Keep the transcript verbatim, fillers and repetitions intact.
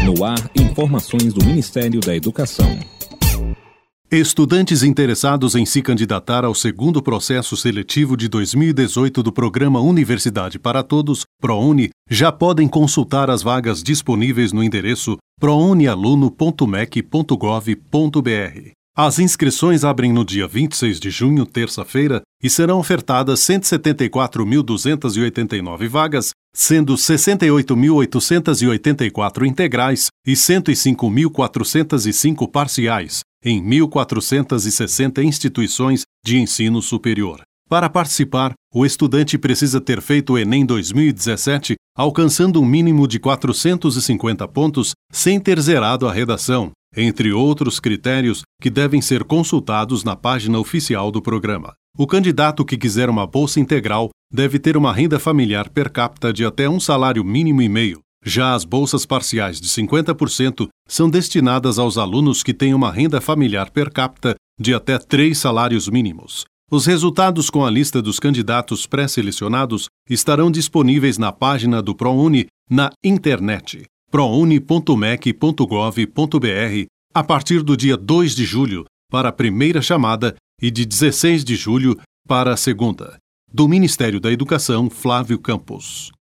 No ar, informações do Ministério da Educação. Estudantes interessados em se candidatar ao segundo processo seletivo de dois mil e dezoito do Programa Universidade para Todos, ProUni, já podem consultar as vagas disponíveis no endereço prounialuno ponto mec ponto gov ponto br. As inscrições abrem no dia vinte e seis de junho, terça-feira, e serão ofertadas cento e setenta e quatro mil duzentas e oitenta e nove vagas, sendo sessenta e oito mil oitocentas e oitenta e quatro integrais e cento e cinco mil quatrocentas e cinco parciais, em mil quatrocentas e sessenta instituições de ensino superior. Para participar, o estudante precisa ter feito o Enem dois mil e dezessete, alcançando um mínimo de quatrocentos e cinquenta pontos, sem ter zerado a redação, entre outros critérios que devem ser consultados na página oficial do programa. O candidato que quiser uma bolsa integral deve ter uma renda familiar per capita de até um salário mínimo e meio. Já as bolsas parciais de cinquenta por cento são destinadas aos alunos que têm uma renda familiar per capita de até três salários mínimos. Os resultados com a lista dos candidatos pré-selecionados estarão disponíveis na página do ProUni na internet, prouni ponto mec ponto gov ponto br, a partir do dia dois de julho para a primeira chamada e de dezesseis de julho para a segunda. Do Ministério da Educação, Flávio Campos.